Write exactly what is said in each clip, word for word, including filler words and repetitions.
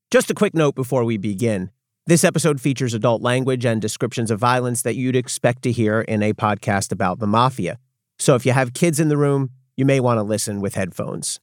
Just a quick note before we begin. This episode features adult language and descriptions of violence that you'd expect to hear in a podcast about the mafia. So if you have kids in the room, you may want to listen with headphones.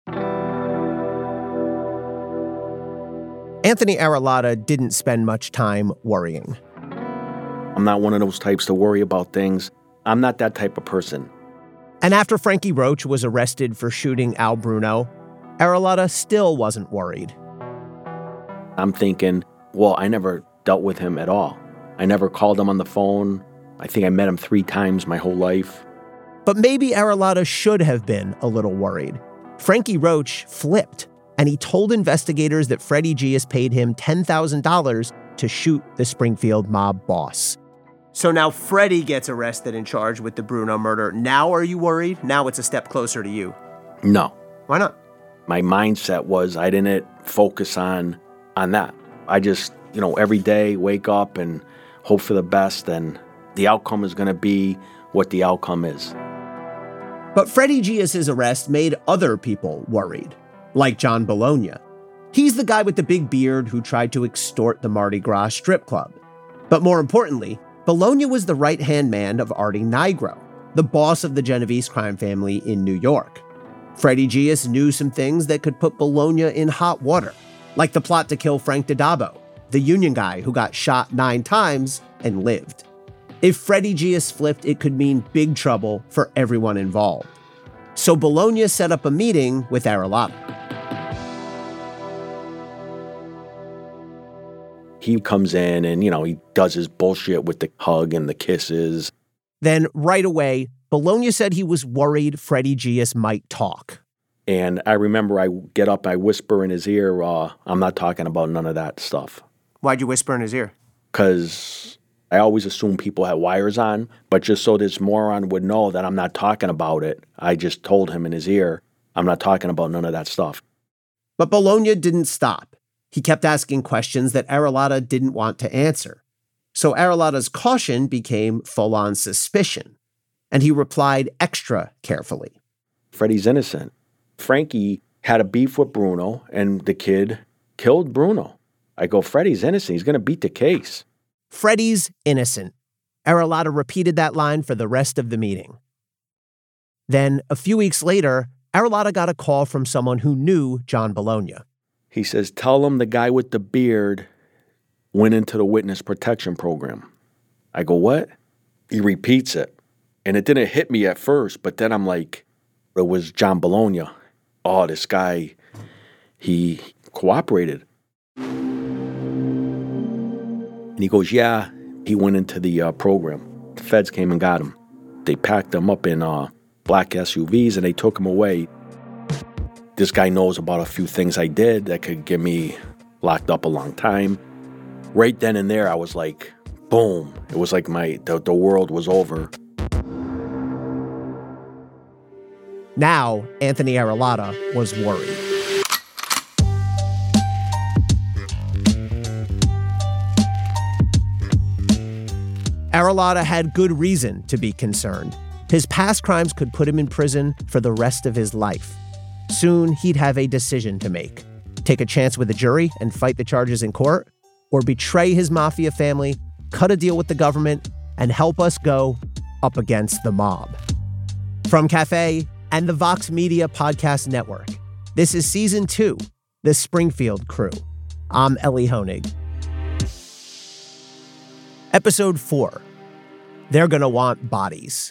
Anthony Aralotta didn't spend much time worrying. I'm not one of those types to worry about things. I'm not that type of person. And after Frankie Roach was arrested for shooting Al Bruno, Aralotta still wasn't worried. I'm thinking, well, I never dealt with him at all. I never called him on the phone. I think I met him three times my whole life. But maybe Aralotta should have been a little worried. Frankie Roach flipped, and he told investigators that Freddie Gius paid him ten thousand dollars to shoot the Springfield mob boss. So now Freddie gets arrested and charged with the Bruno murder. Now are you worried? Now it's a step closer to you. No. Why not? My mindset was I didn't focus on on that. I just, you know, every day wake up and hope for the best, and the outcome is going to be what the outcome is. But Freddie Gius' arrest made other people worried, like John Bologna. He's the guy with the big beard who tried to extort the Mardi Gras strip club. But more importantly, Bologna was the right-hand man of Artie Nigro, the boss of the Genovese crime family in New York. Freddie Gius knew some things that could put Bologna in hot water, like the plot to kill Frank DiDabo, the union guy who got shot nine times and lived. If Freddie Gius flipped, it could mean big trouble for everyone involved. So Bologna set up a meeting with Aralotta. He comes in and, you know, he does his bullshit with the hug and the kisses. Then right away, Bologna said he was worried Freddie Gius might talk. And I remember I get up, I whisper in his ear, uh, I'm not talking about none of that stuff. Why'd you whisper in his ear? Because I always assumed people had wires on, but just so this moron would know that I'm not talking about it, I just told him in his ear, I'm not talking about none of that stuff. But Bologna didn't stop. He kept asking questions that Aralotta didn't want to answer. So Aralotta's caution became full-on suspicion, and he replied extra carefully. Freddie's innocent. Frankie had a beef with Bruno, and the kid killed Bruno. I go, Freddie's innocent. He's going to beat the case. Freddie's innocent. Aralotta repeated that line for the rest of the meeting. Then, a few weeks later, Aralotta got a call from someone who knew John Bologna. He says, tell him the guy with the beard went into the witness protection program. I go, what? He repeats it. And it didn't hit me at first, but then I'm like, it was John Bologna. Oh, this guy, he cooperated. And he goes, yeah, he went into the uh, program. The feds came and got him. They packed him up in uh, black S U Vs and they took him away. This guy knows about a few things I did that could get me locked up a long time. Right then and there, I was like, boom. It was like my the, the world was over. Now, Anthony Aralotta was worried. Aralotta had good reason to be concerned. His past crimes could put him in prison for the rest of his life. Soon, he'd have a decision to make. Take a chance with a jury and fight the charges in court, or betray his mafia family, cut a deal with the government, and help us go up against the mob. From Cafe and the Vox Media Podcast Network, this is Season two, The Springfield Crew. I'm Ellie Honig. Episode four, They're Gonna Want Bodies.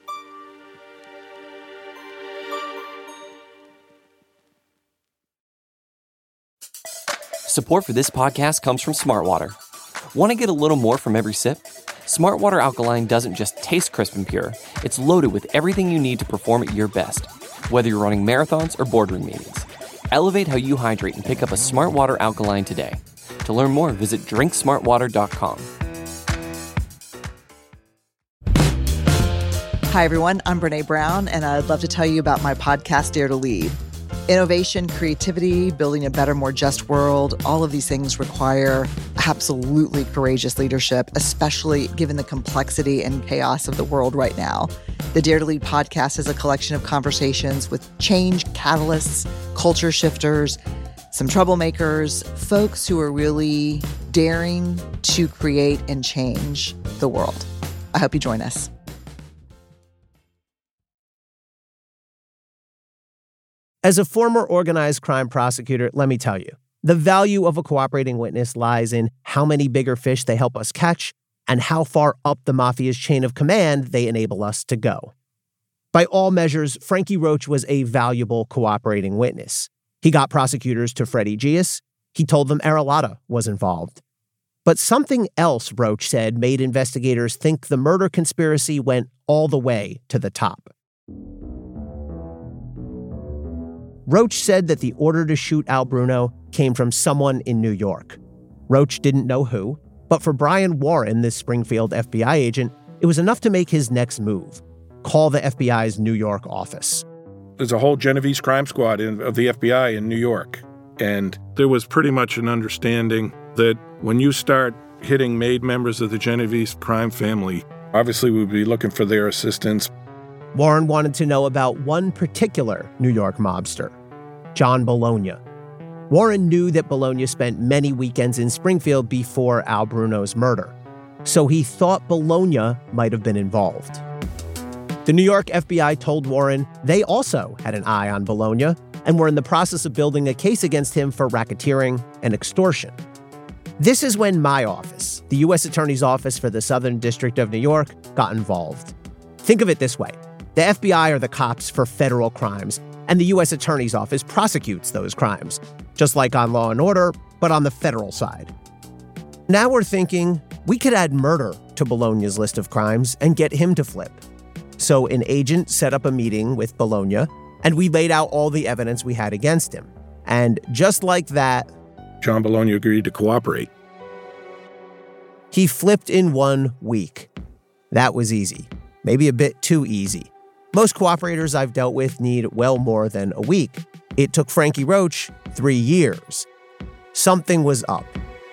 Support for this podcast comes from Smartwater. Want to get a little more from every sip? Smartwater Alkaline doesn't just taste crisp and pure. It's loaded with everything you need to perform at your best, whether you're running marathons or boardroom meetings. Elevate how you hydrate and pick up a Smartwater Alkaline today. To learn more, visit drink smart water dot com. Hi, everyone. I'm Brene Brown, and I'd love to tell you about my podcast, Dare to Lead. Innovation, creativity, building a better, more just world, all of these things require absolutely courageous leadership, especially given the complexity and chaos of the world right now. The Dare to Lead podcast is a collection of conversations with change catalysts, culture shifters, some troublemakers, folks who are really daring to create and change the world. I hope you join us. As a former organized crime prosecutor, let me tell you, the value of a cooperating witness lies in how many bigger fish they help us catch and how far up the mafia's chain of command they enable us to go. By all measures, Frankie Roach was a valuable cooperating witness. He got prosecutors to Freddie Gius. He told them Aralotta was involved. But something else, Roach said, made investigators think the murder conspiracy went all the way to the top. Roach said that the order to shoot Al Bruno came from someone in New York. Roach didn't know who, but for Brian Warren, this Springfield F B I agent, it was enough to make his next move: call the F B I's New York office. There's a whole Genovese crime squad in, of the F B I in New York, and there was pretty much an understanding that when you start hitting made members of the Genovese crime family, obviously we'd be looking for their assistance. Warren wanted to know about one particular New York mobster, John Bologna. Warren knew that Bologna spent many weekends in Springfield before Al Bruno's murder, so he thought Bologna might have been involved. The New York F B I told Warren they also had an eye on Bologna and were in the process of building a case against him for racketeering and extortion. This is when my office, the U S Attorney's Office for the Southern District of New York, got involved. Think of it this way. The F B I are the cops for federal crimes, and the U S Attorney's Office prosecutes those crimes, just like on Law and Order, but on the federal side. Now we're thinking we could add murder to Bologna's list of crimes and get him to flip. So an agent set up a meeting with Bologna, and we laid out all the evidence we had against him. And just like that, John Bologna agreed to cooperate. He flipped in one week. That was easy. Maybe a bit too easy. Most cooperators I've dealt with need well more than a week. It took Frankie Roach three years. Something was up.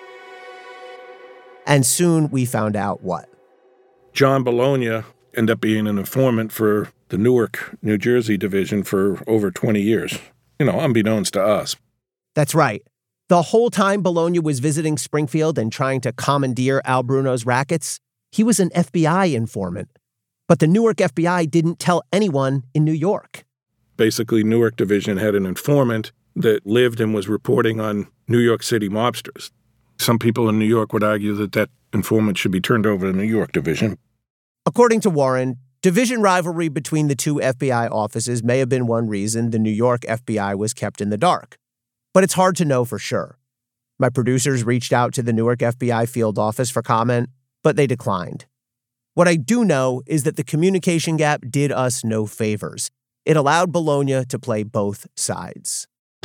And soon we found out what. John Bologna ended up being an informant for the Newark, New Jersey division for over twenty years. You know, unbeknownst to us. That's right. The whole time Bologna was visiting Springfield and trying to commandeer Al Bruno's rackets, he was an F B I informant. But the Newark F B I didn't tell anyone in New York. Basically, Newark division had an informant that lived and was reporting on New York City mobsters. Some people in New York would argue that that informant should be turned over to the New York division. According to Warren, division rivalry between the two F B I offices may have been one reason the New York F B I was kept in the dark. But it's hard to know for sure. My producers reached out to the Newark F B I field office for comment, but they declined. What I do know is that the communication gap did us no favors. It allowed Bologna to play both sides.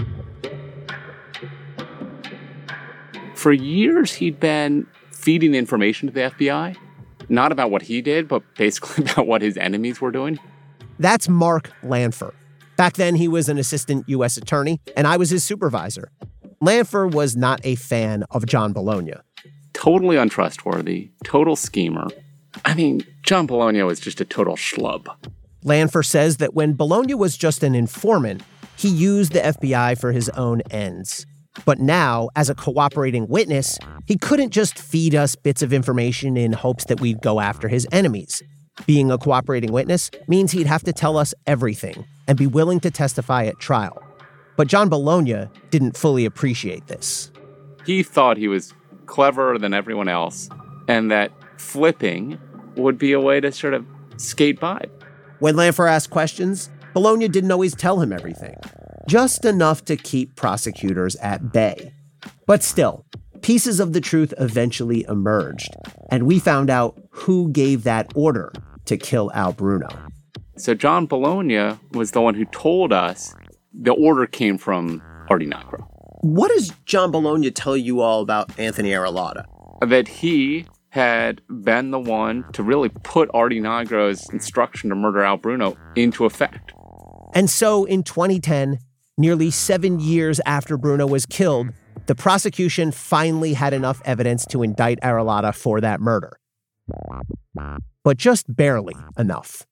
For years, he'd been feeding information to the F B I, not about what he did, but basically about what his enemies were doing. That's Mark Lanfer. Back then, he was an assistant U S attorney, and I was his supervisor. Lanfer was not a fan of John Bologna. Totally untrustworthy, total schemer. I mean, John Bologna was just a total schlub. Lanfer says that when Bologna was just an informant, he used the F B I for his own ends. But now, as a cooperating witness, he couldn't just feed us bits of information in hopes that we'd go after his enemies. Being a cooperating witness means he'd have to tell us everything and be willing to testify at trial. But John Bologna didn't fully appreciate this. He thought he was cleverer than everyone else, and that flipping would be a way to sort of skate by. When Lanfer asked questions, Bologna didn't always tell him everything. Just enough to keep prosecutors at bay. But still, pieces of the truth eventually emerged, and we found out who gave that order to kill Al Bruno. So John Bologna was the one who told us the order came from Artie Nigro. What does John Bologna tell you all about Anthony Aralotta? That he had been the one to really put Artie Nigro's instruction to murder Al Bruno into effect. And so in twenty ten, nearly seven years after Bruno was killed, the prosecution finally had enough evidence to indict Aralotta for that murder. But just barely enough.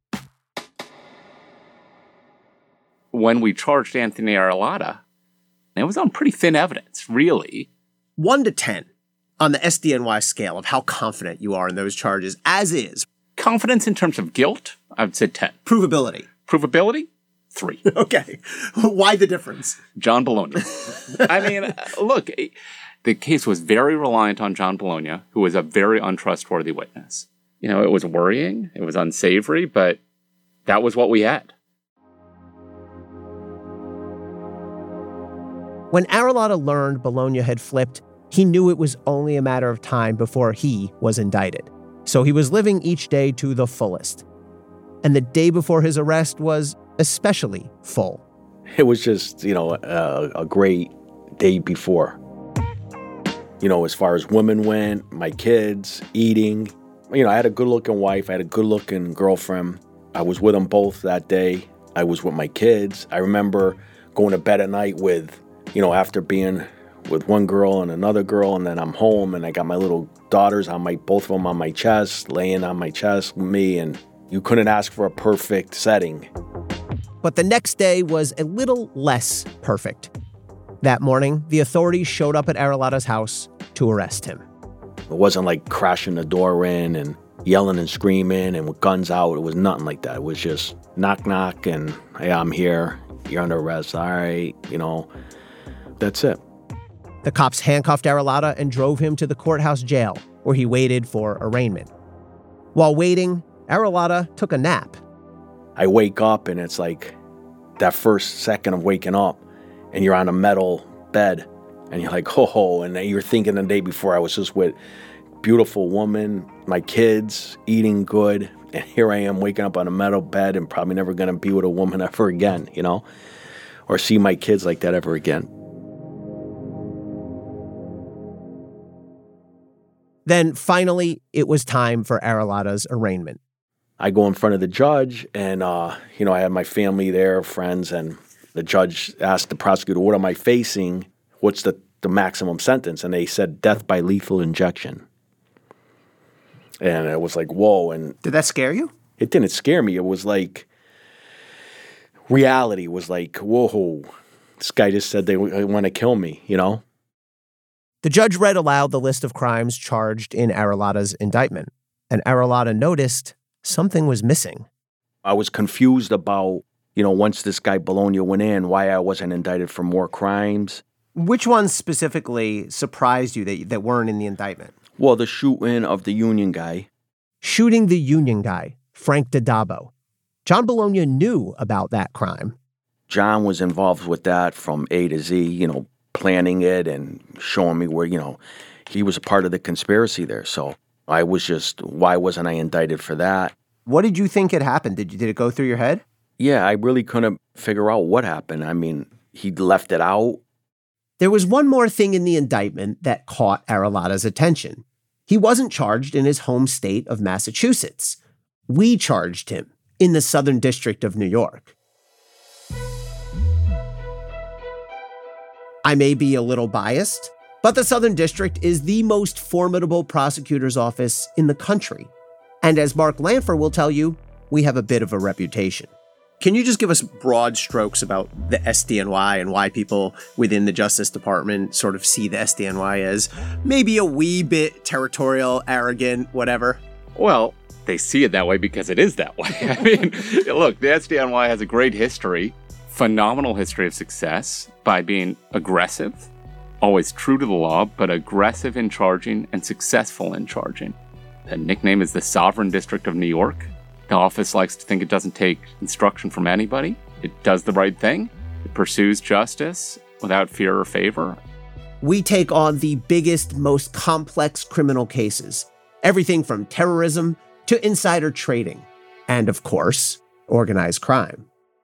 When we charged Anthony Aralotta, And it was on pretty thin evidence, really. One to ten on the S D N Y scale of how confident you are in those charges, as is. Confidence in terms of guilt, I would say ten. Provability. Provability, three. Okay. Why the difference? John Bologna. I mean, look, the case was very reliant on John Bologna, who was a very untrustworthy witness. You know, it was worrying, it was unsavory, but that was what we had. When Arulada learned Bologna had flipped, he knew it was only a matter of time before he was indicted. So he was living each day to the fullest. And the day before his arrest was especially full. It was just, you know, a, a great day before. You know, as far as women went, my kids, eating. You know, I had a good-looking wife. I had a good-looking girlfriend. I was with them both that day. I was with my kids. I remember going to bed at night with, you know, after being with one girl and another girl, and then I'm home and I got my little daughters on my, both of them on my chest, laying on my chest with me, and you couldn't ask for a perfect setting. But the next day was a little less perfect. That morning, the authorities showed up at Arulada's house to arrest him. It wasn't like crashing the door in and yelling and screaming and with guns out. It was nothing like that. It was just knock, knock, and hey, I'm here. You're under arrest. All right, you know, that's it. The cops handcuffed Arulada and drove him to the courthouse jail, where he waited for arraignment. While waiting, Arulada took a nap. I wake up and it's like that first second of waking up and you're on a metal bed and you're like, ho ho, and you're thinking the day before I was just with beautiful woman, my kids, eating good, and here I am waking up on a metal bed and probably never going to be with a woman ever again, you know, or see my kids like that ever again. Then finally, it was time for Arulada's arraignment. I go in front of the judge and, uh, you know, I had my family there, friends, and the judge asked the prosecutor, what am I facing? What's the, the maximum sentence? And they said death by lethal injection. And it was like, whoa. And did that scare you? It didn't scare me. It was like, reality was like, whoa, this guy just said they, they want to kill me, you know? The judge read aloud the list of crimes charged in Arulada's indictment, and Arulada noticed something was missing. I was confused about, you know, once this guy Bologna went in, why I wasn't indicted for more crimes. Which ones specifically surprised you that, that weren't in the indictment? Well, the shooting of the union guy. Shooting the union guy, Frank DiDabo. John Bologna knew about that crime. John was involved with that from A to Z, you know, planning it and showing me where, you know, he was a part of the conspiracy there. So I was just, why wasn't I indicted for that? What did you think had happened? Did you, did it go through your head? Yeah, I really couldn't figure out what happened. I mean, he left it out. There was one more thing in the indictment that caught Arulada's attention. He wasn't charged in his home state of Massachusetts. We charged him in the Southern District of New York. I may be a little biased, but the Southern District is the most formidable prosecutor's office in the country. And as Mark Lanfer will tell you, we have a bit of a reputation. Can you just give us broad strokes about the S D N Y and why people within the Justice Department sort of see the S D N Y as maybe a wee bit territorial, arrogant, whatever? Well, they see it that way because it is that way. I mean, look, the S D N Y has a great history, phenomenal history of success by being aggressive, always true to the law, but aggressive in charging and successful in charging. The nickname is the Sovereign District of New York. The office likes to think it doesn't take instruction from anybody. It does the right thing. It pursues justice without fear or favor. We take on the biggest, most complex criminal cases. Everything from terrorism to insider trading. And of course, organized crime.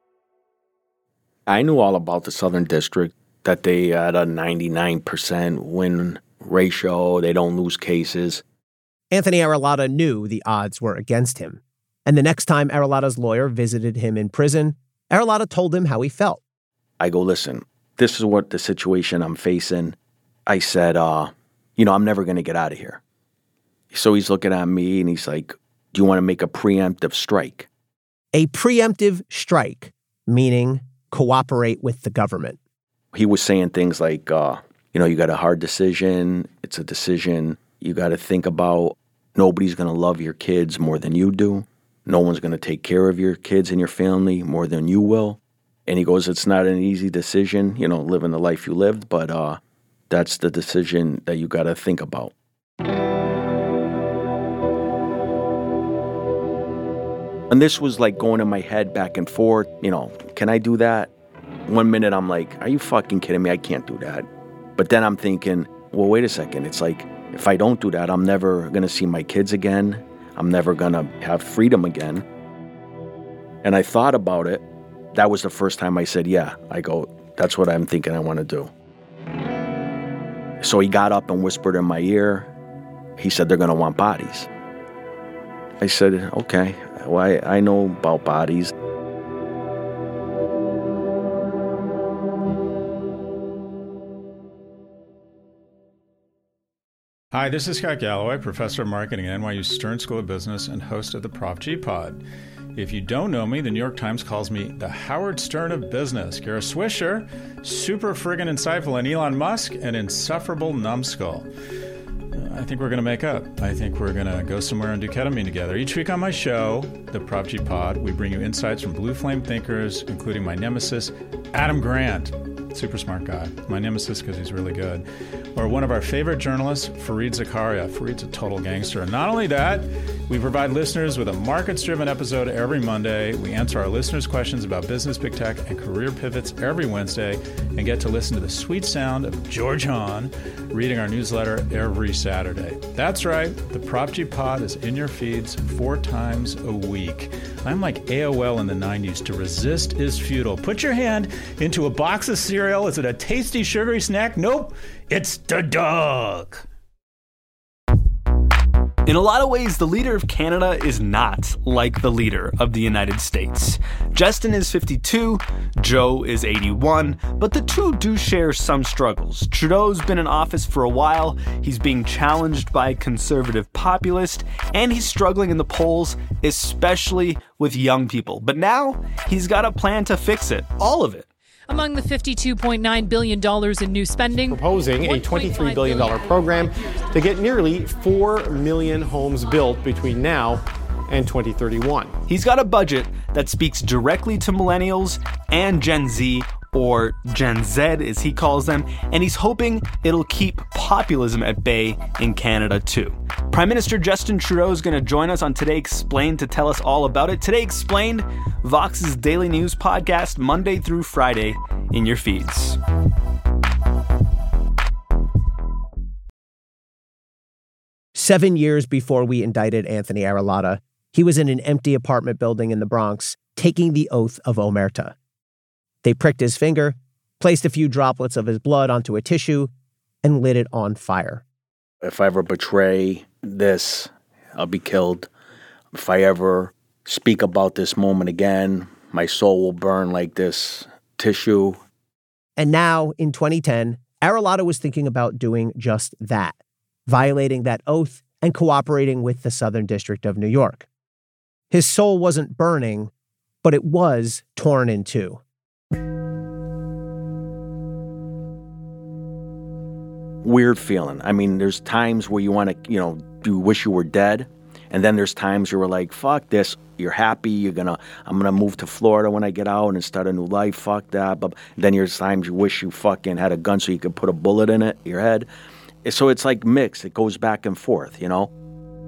I knew all about the Southern District, that they had a ninety-nine percent win ratio. They don't lose cases. Anthony Arulada knew the odds were against him. And the next time Arulada's lawyer visited him in prison, Arulada told him how he felt. I go, listen, this is what the situation I'm facing. I said, uh, you know, I'm never going to get out of here. So he's looking at me and he's like, do you want to make a preemptive strike? A preemptive strike, meaning cooperate with the government. He was saying things like, uh, you know, you got a hard decision. It's a decision you got to think about. Nobody's going to love your kids more than you do. No one's going to take care of your kids and your family more than you will. And he goes, it's not an easy decision, you know, living the life you lived, but uh, that's the decision that you got to think about. And this was like going in my head back and forth, you know, can I do that? One minute I'm like, are you fucking kidding me? I can't do that. But then I'm thinking, well, wait a second. It's like, if I don't do that, I'm never going to see my kids again. I'm never going to have freedom again. And I thought about it. That was the first time I said, yeah. I go, that's what I'm thinking I want to do. So he got up and whispered in my ear. He said, they're going to want bodies. I said, okay, well, I, I know about bodies. Hi, this is Scott Galloway, professor of marketing at N Y U Stern School of Business and host of the Prop G Pod. If you don't know me, the New York Times calls me the Howard Stern of business. Kara Swisher, super friggin' insightful, and Elon Musk, an insufferable numbskull. I think we're going to make up. I think we're going to go somewhere and do ketamine together. Each week on my show, the Prop G Pod, we bring you insights from blue flame thinkers, including my nemesis, Adam Grant. Super smart guy. My nemesis because he's really good. Or one of our favorite journalists, Fareed Zakaria. Fareed's a total gangster. And not only that, we provide listeners with a markets-driven episode every Monday. We answer our listeners' questions about business, big tech, and career pivots every Wednesday, and get to listen to the sweet sound of George Hahn reading our newsletter every Saturday. That's right. The Prop G Pod is in your feeds four times a week. I'm like A O L in the nineties. To resist is futile. Put your hand into a box of cereal. Is it a tasty, sugary snack? Nope. It's the dog. In a lot of ways, the leader of Canada is not like the leader of the United States. Justin is fifty-two, Joe is eighty-one, but the two do share some struggles. Trudeau's been in office for a while, he's being challenged by a conservative populist, and he's struggling in the polls, especially with young people. But now, he's got a plan to fix it, all of it. Among the fifty-two point nine billion dollars in new spending, proposing a twenty-three billion dollars program to get nearly four million homes built between now and twenty thirty-one. He's got a budget that speaks directly to millennials and Gen Z, or Gen Z as he calls them, and he's hoping it'll keep populism at bay in Canada too. Prime Minister Justin Trudeau is going to join us on Today Explained to tell us all about it. Today Explained, Vox's daily news podcast, Monday through Friday in your feeds. Seven years before we indicted Anthony Aralata, he was in an empty apartment building in the Bronx, taking the oath of omerta. They pricked his finger, placed a few droplets of his blood onto a tissue, and lit it on fire. If I ever betray this, I'll be killed. If I ever speak about this moment again, my soul will burn like this tissue. And now, in twenty ten, Aralata was thinking about doing just that, violating that oath and cooperating with the Southern District of New York. His soul wasn't burning, but it was torn in two. Weird feeling. I mean, there's times where you want to, you know, you wish you were dead. And then there's times you were like, fuck this. You're happy. You're going to, I'm going to move to Florida when I get out and start a new life. Fuck that. But then there's times you wish you fucking had a gun so you could put a bullet in it, your head. So it's like mixed. It goes back and forth, you know?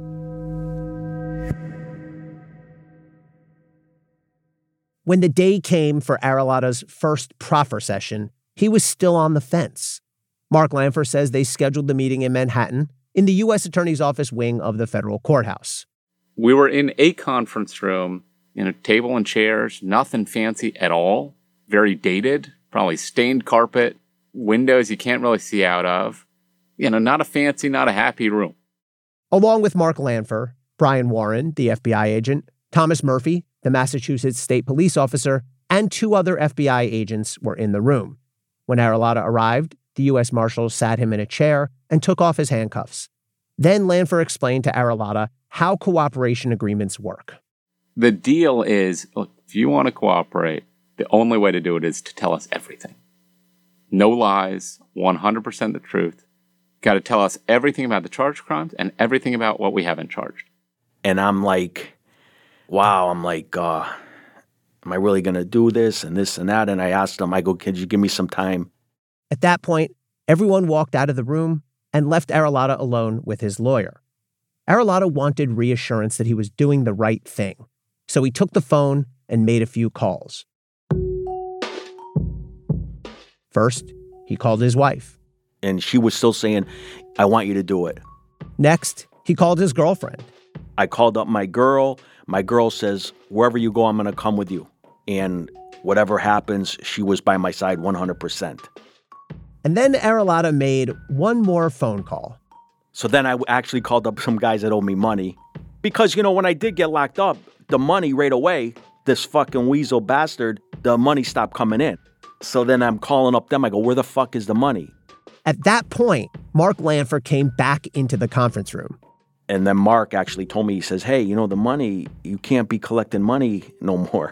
When the day came for Aralata's first proffer session, he was still on the fence. Mark Lanfer says they scheduled the meeting in Manhattan in the U S Attorney's Office wing of the federal courthouse. We were in a conference room, in a table and chairs, nothing fancy at all, very dated, probably stained carpet, windows you can't really see out of. You know, not a fancy, not a happy room. Along with Mark Lanfer, Brian Warren, the F B I agent, Thomas Murphy, the Massachusetts state police officer, and two other F B I agents were in the room. When Aralata arrived, the U S Marshal sat him in a chair and took off his handcuffs. Then Lanfer explained to Aralata how cooperation agreements work. The deal is, look, if you want to cooperate, the only way to do it is to tell us everything. No lies, one hundred percent the truth. Got to tell us everything about the charged crimes and everything about what we haven't charged. And I'm like, wow, I'm like, uh, am I really going to do this and this and that? And I asked him, I go, could you give me some time? At that point, everyone walked out of the room and left Arulada alone with his lawyer. Arulada wanted reassurance that he was doing the right thing, so he took the phone and made a few calls. First, he called his wife. And she was still saying, I want you to do it. Next, he called his girlfriend. I called up my girl. My girl says, wherever you go, I'm going to come with you. And whatever happens, she was by my side one hundred percent. And then Arulada made one more phone call. So then I actually called up some guys that owed me money. Because, you know, when I did get locked up, the money right away, this fucking weasel bastard, the money stopped coming in. So then I'm calling up them. I go, where the fuck is the money? At that point, Mark Lanford came back into the conference room. And then Mark actually told me, he says, hey, you know, the money, you can't be collecting money no more.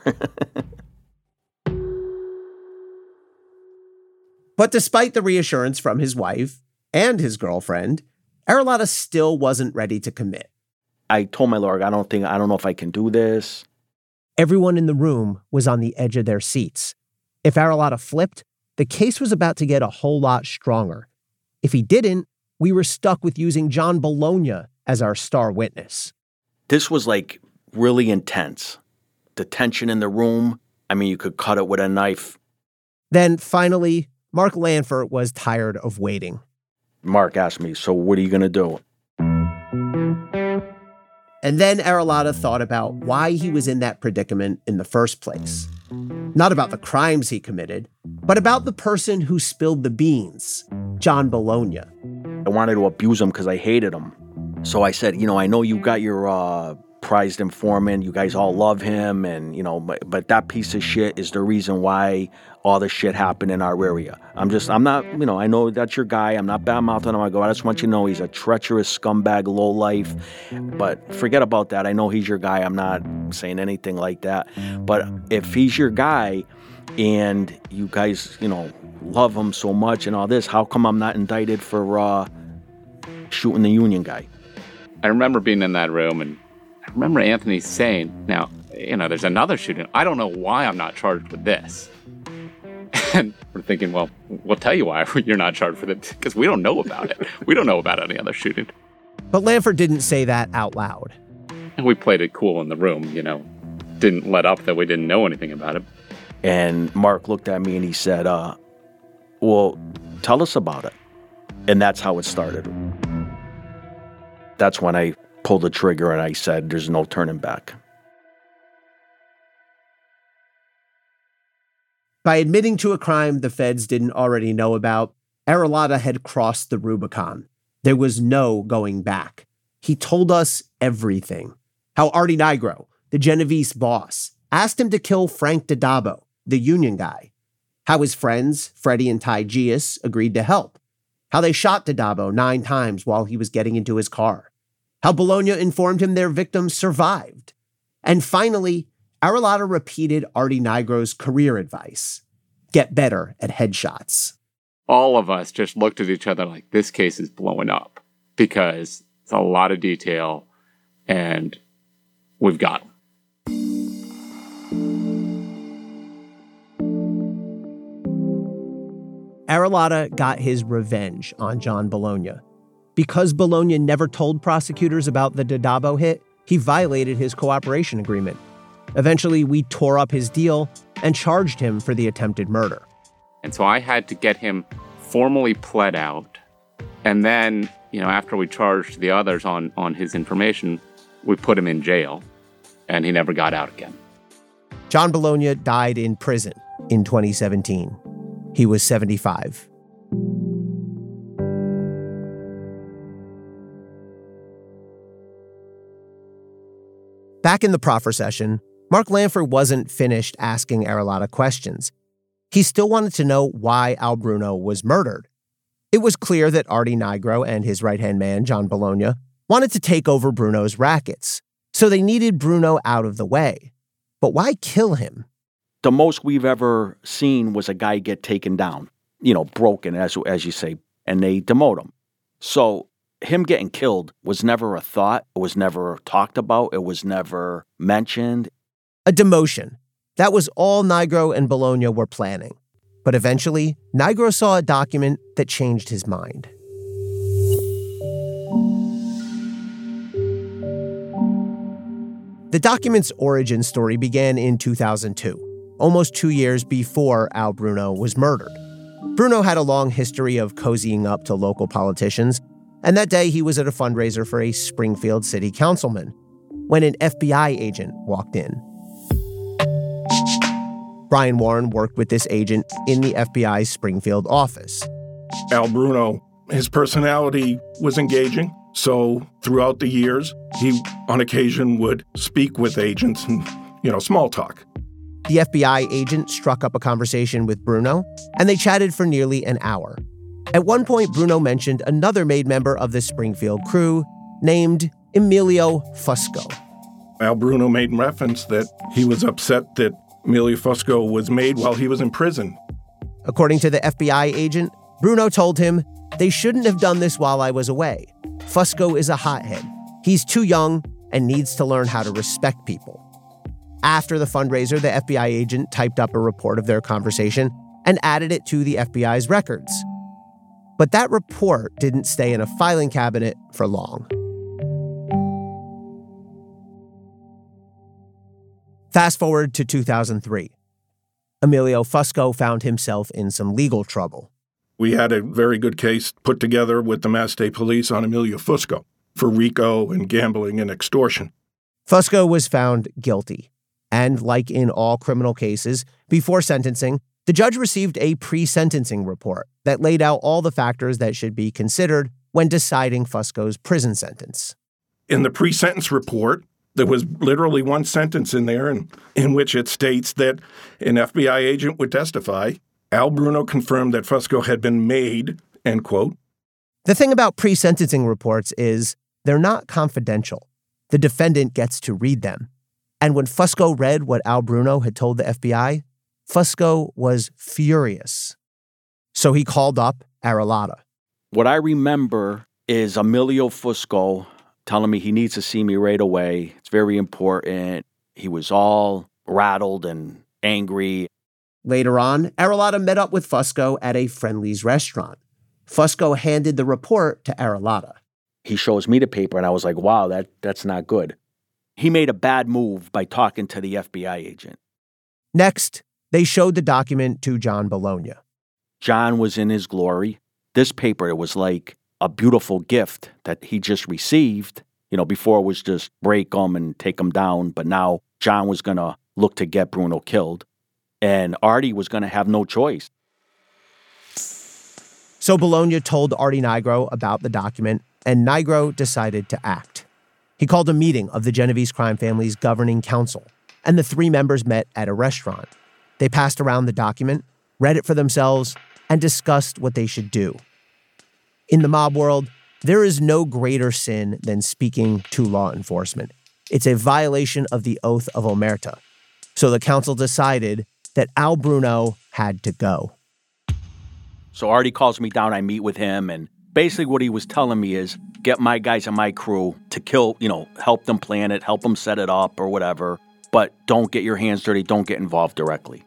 But despite the reassurance from his wife and his girlfriend, Arulada still wasn't ready to commit. I told my lawyer, I don't think, I don't know if I can do this. Everyone in the room was on the edge of their seats. If Arulada flipped, the case was about to get a whole lot stronger. If he didn't, we were stuck with using John Bologna as our star witness. This was like really intense. The tension in the room, I mean, you could cut it with a knife. Then finally, Mark Lanford was tired of waiting. Mark asked me, so what are you going to do? And then Arulada thought about why he was in that predicament in the first place. Not about the crimes he committed, but about the person who spilled the beans, John Bologna. I wanted to abuse him because I hated him. So I said, you know, I know you got your uh, prized informant. You guys all love him. And, you know, but, but that piece of shit is the reason why all this shit happened in our area. I'm just, I'm not, you know, I know that's your guy. I'm not bad-mouthing him. I go, I just want you to know he's a treacherous scumbag lowlife. But forget about that. I know he's your guy. I'm not saying anything like that. But if he's your guy and you guys, you know, love him so much and all this, how come I'm not indicted for uh, shooting the union guy? I remember being in that room, and I remember Anthony saying, now, you know, there's another shooting. I don't know why I'm not charged with this. And we're thinking, well, we'll tell you why you're not charged with it, because we don't know about it. We don't know about any other shooting. But Lanford didn't say that out loud. And we played it cool in the room, you know, didn't let up that we didn't know anything about it. And Mark looked at me and he said, uh, well, tell us about it. And that's how it started. That's when I pulled the trigger and I said, there's no turning back. By admitting to a crime the feds didn't already know about, Arulada had crossed the Rubicon. There was no going back. He told us everything. How Artie Nigro, the Genovese boss, asked him to kill Frank DiDabbo, the union guy. How his friends, Freddie and Ty Gius, agreed to help. How they shot DiDabbo nine times while he was getting into his car. How Bologna informed him their victims survived. And finally, Arulada repeated Artie Nigro's career advice. Get better at headshots. All of us just looked at each other like, this case is blowing up because it's a lot of detail and we've got him. Arulada got his revenge on John Bologna. Because Bologna never told prosecutors about the DiDabbo hit, he violated his cooperation agreement. Eventually, we tore up his deal and charged him for the attempted murder. And so I had to get him formally pled out. And then, you know, after we charged the others on, on his information, we put him in jail, and he never got out again. John Bologna died in prison in twenty seventeen. He was seventy-five. Back in the proffer session, Mark Lanford wasn't finished asking Arulada questions. He still wanted to know why Al Bruno was murdered. It was clear that Artie Nigro and his right-hand man, John Bologna, wanted to take over Bruno's rackets, so they needed Bruno out of the way. But why kill him? The most we've ever seen was a guy get taken down. you know, broken, as as you say, and they demote him. So him getting killed was never a thought. It was never talked about. It was never mentioned. A demotion. That was all Nigro and Bologna were planning. But eventually, Nigro saw a document that changed his mind. The document's origin story began in two thousand two, almost two years before Al Bruno was murdered. Bruno had a long history of cozying up to local politicians, and that day he was at a fundraiser for a Springfield city councilman when an F B I agent walked in. Brian Warren worked with this agent in the F B I's Springfield office. Al Bruno, his personality was engaging, so throughout the years, he on occasion would speak with agents and, you know, small talk. The F B I agent struck up a conversation with Bruno, and they chatted for nearly an hour. At one point, Bruno mentioned another made member of the Springfield crew named Emilio Fusco. Al Bruno made reference that he was upset that Emilio Fusco was made while he was in prison. According to the F B I agent, Bruno told him, "They shouldn't have done this while I was away. Fusco is a hothead. He's too young and needs to learn how to respect people." After the fundraiser, the F B I agent typed up a report of their conversation and added it to the F B I's records. But that report didn't stay in a filing cabinet for long. Fast forward to two thousand three. Emilio Fusco found himself in some legal trouble. We had a very good case put together with the Mass State Police on Emilio Fusco for RICO and gambling and extortion. Fusco was found guilty. And like in all criminal cases, before sentencing, the judge received a pre-sentencing report that laid out all the factors that should be considered when deciding Fusco's prison sentence. In the pre-sentence report, there was literally one sentence in there in, in which it states that an F B I agent would testify. Al Bruno confirmed that Fusco had been made, end quote. The thing about pre-sentencing reports is they're not confidential. The defendant gets to read them. And when Fusco read what Al Bruno had told the F B I, Fusco was furious. So he called up Arrelotta. What I remember is Emilio Fusco telling me he needs to see me right away. It's very important. He was all rattled and angry. Later on, Arrelotta met up with Fusco at a Friendly's restaurant. Fusco handed the report to Arrelotta. He shows me the paper, and I was like, wow, that that's not good. He made a bad move by talking to the F B I agent. Next, they showed the document to John Bologna. John was in his glory. This paper, it was like a beautiful gift that he just received. You know, before it was just break them and take them down, but now John was going to look to get Bruno killed, and Artie was going to have no choice. So Bologna told Artie Nigro about the document, and Nigro decided to act. He called a meeting of the Genovese crime family's governing council, and the three members met at a restaurant. They passed around the document, read it for themselves, and discussed what they should do. In the mob world, there is no greater sin than speaking to law enforcement. It's a violation of the oath of omerta. So the council decided that Al Bruno had to go. So Artie calls me down, I meet with him, and basically what he was telling me is, get my guys and my crew to kill, you know, help them plan it, help them set it up or whatever, but don't get your hands dirty, don't get involved directly.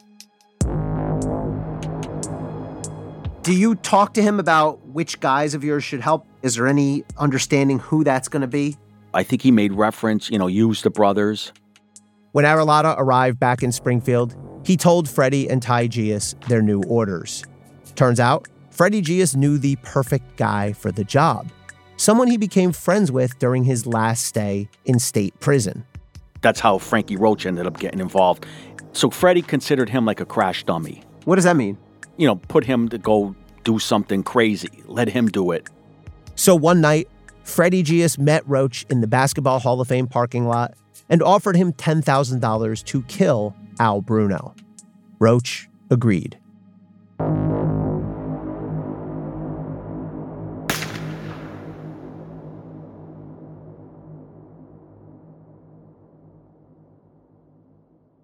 Do you talk to him about which guys of yours should help? Is there any understanding who that's going to be? I think he made reference, you know, use the brothers. When Arrelotta arrived back in Springfield, he told Freddie and Ty Gius their new orders. Turns out, Freddie Gius knew the perfect guy for the job, someone he became friends with during his last stay in state prison. That's how Frankie Roach ended up getting involved. So Freddie considered him like a crash dummy. What does that mean? You know, put him to go do something crazy. Let him do it. So one night, Freddie Gius met Roach in the Basketball Hall of Fame parking lot and offered him ten thousand dollars to kill Al Bruno. Roach agreed.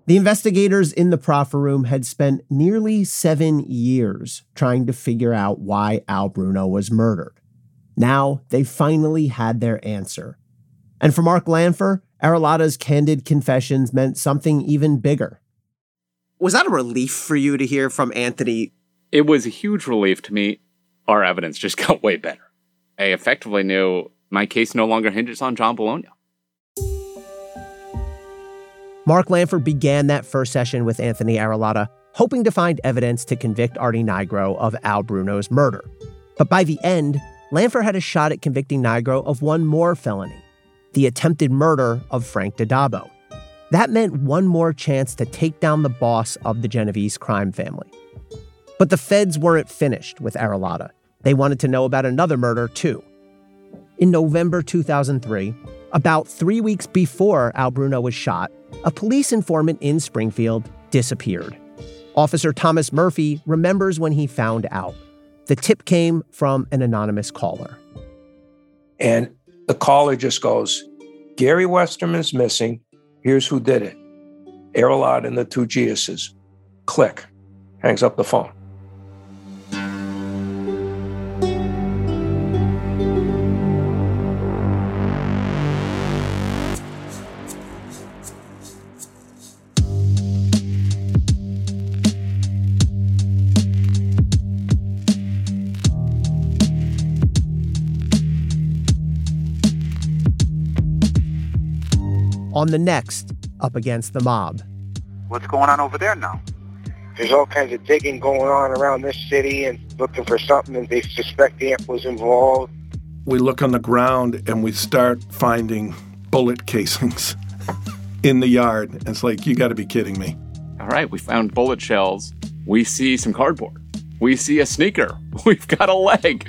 The investigators in the proffer room had spent nearly seven years trying to figure out why Al Bruno was murdered. Now they finally had their answer. And for Mark Lanpher, Arulada's candid confessions meant something even bigger. Was that a relief for you to hear from Anthony? It was a huge relief to me. Our evidence just got way better. I effectively knew my case no longer hinges on John Bologna. Mark Lanpher began that first session with Anthony Arulada, hoping to find evidence to convict Artie Nigro of Al Bruno's murder. But by the end, Lanpher had a shot at convicting Nigro of one more felony, the attempted murder of Frank DiDabbo. That meant one more chance to take down the boss of the Genovese crime family. But the feds weren't finished with Arulada. They wanted to know about another murder, too. In November two thousand three, about three weeks before Al Bruno was shot, a police informant in Springfield disappeared. Officer Thomas Murphy remembers when he found out. The tip came from an anonymous caller. And the caller just goes, Gary Westerman's missing. Here's who did it. Arulada and the two Giuses. Click. Hangs up the phone. On the next, Up Against the Mob. What's going on over there now? There's all kinds of digging going on around this city and looking for something, and they suspect Amp was involved. We look on the ground and we start finding bullet casings in the yard. It's like, you got to be kidding me. All right, we found bullet shells. We see some cardboard. We see a sneaker. We've got a leg.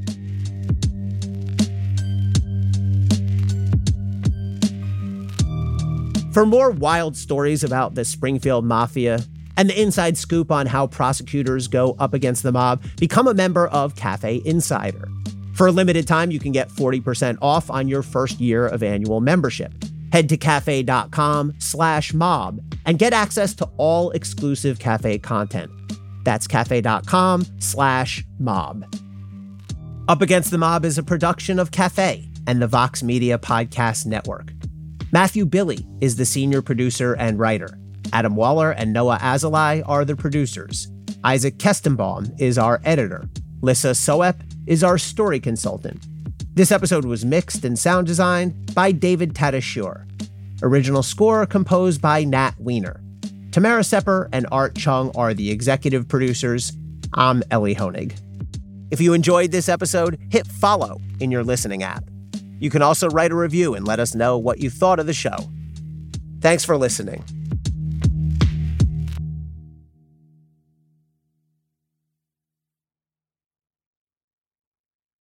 For more wild stories about the Springfield Mafia and the inside scoop on how prosecutors go up against the mob, become a member of Cafe Insider. For a limited time, you can get forty percent off on your first year of annual membership. Head to cafe.com slash mob and get access to all exclusive Cafe content. That's cafe.com slash mob. Up Against the Mob is a production of Cafe and the Vox Media Podcast Network. Matthew Billy is the senior producer and writer. Adam Waller and Noah Azulai are the producers. Isaac Kestenbaum is our editor. Lissa Soep is our story consultant. This episode was mixed and sound designed by David Tadashur. Original score composed by Nat Weiner. Tamara Sepper and Art Chung are the executive producers. I'm Ellie Honig. If you enjoyed this episode, hit follow in your listening app. You can also write a review and let us know what you thought of the show. Thanks for listening.